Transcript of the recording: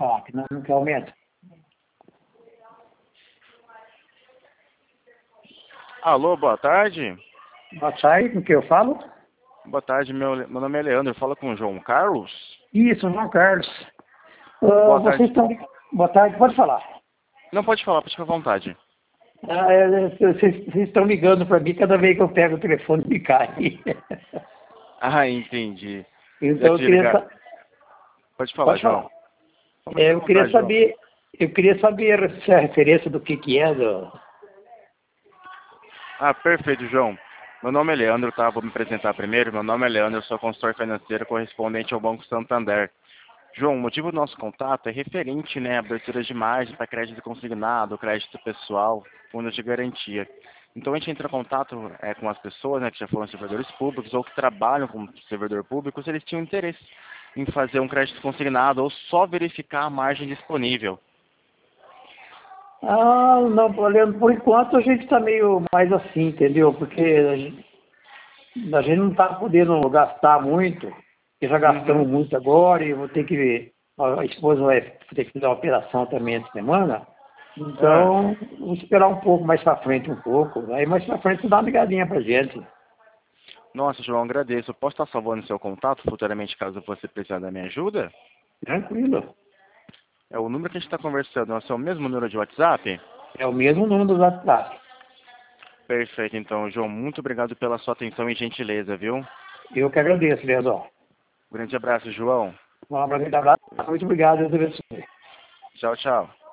falar, que não quer aumento. Alô, boa tarde. Boa tarde, com quem eu falo? Boa tarde, meu nome é Leandro, fala com o João Carlos. Isso, João Carlos. Boa Vocês tarde. estão... Boa tarde, pode falar. Não, pode falar, pode ficar à vontade. Vocês estão ligando para mim, cada vez que eu pego o telefone me cai. Ah, entendi. Já Então eu te queria ligar. Pode falar, Pode João. falar. Fica à Eu queria vontade, João. saber, a referência do que é Ah, perfeito, João. Meu nome é Leandro, tá? Vou me apresentar primeiro. Meu nome é Leandro, eu sou consultor financeiro correspondente ao Banco Santander. João, o motivo do nosso contato é referente, né, à abertura de margem para crédito consignado, crédito pessoal, fundo de garantia. Então a gente entra em contato com as pessoas, né, que já foram servidores públicos ou que trabalham como servidor público, se eles tinham interesse em fazer um crédito consignado ou só verificar a margem disponível. Não, olhando por enquanto a gente está meio mais assim, entendeu? Porque a gente não está podendo gastar muito, porque já gastamos Uhum. muito agora e eu vou ter que ver. A esposa vai ter que fazer uma operação também essa semana. Ah, Então, vamos esperar um pouco mais para frente um pouco. Aí mais para frente você dá uma ligadinha pra gente. nossa, João, agradeço. Eu posso estar salvando seu contato futuramente caso você precisar da minha ajuda? Tranquilo. É o número que a gente está conversando, é o seu mesmo número de WhatsApp? É o mesmo número do WhatsApp. Perfeito, então, João, muito obrigado pela sua atenção e gentileza, viu? Eu que agradeço, Leandro. Grande abraço, João. Um abraço, muito obrigado, Deus abençoe. Tchau, tchau.